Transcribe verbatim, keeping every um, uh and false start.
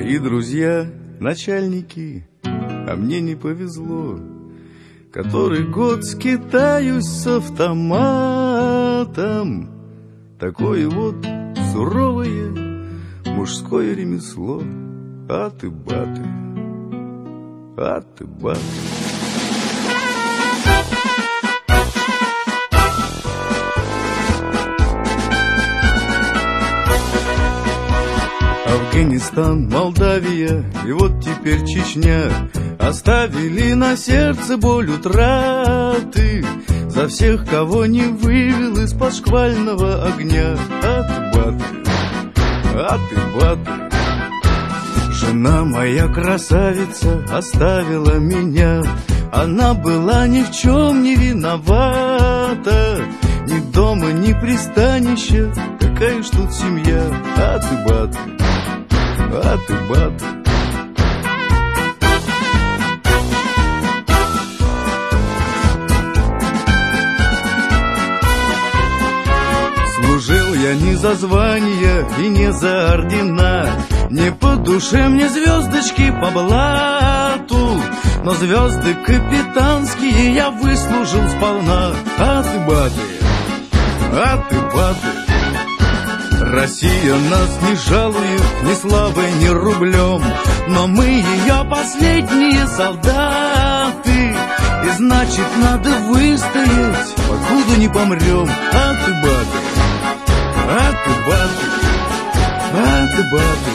Мои друзья, начальники, а мне не повезло. Который год скитаюсь с автоматом. Такое вот суровое мужское ремесло. Аты-баты, аты-баты. Афганистан, Молдавия и вот теперь Чечня оставили на сердце боль утраты за всех, кого не вывел из-под шквального огня. Аты-баты, аты-баты. Жена моя красавица оставила меня. Она была ни в чем не виновата. Ни дома, ни пристанища. Какая ж тут семья? Аты-баты, аты-баты. Служил я не за звания и не за ордена. Не по душе мне звездочки по блату, но звезды капитанские я выслужил сполна. Аты-баты, аты-баты. Россия нас не жалует ни славой, ни рублем, но мы ее последние солдаты. И значит надо выстоять, покуда не помрем. Аты-баты, аты-баты, аты-баты.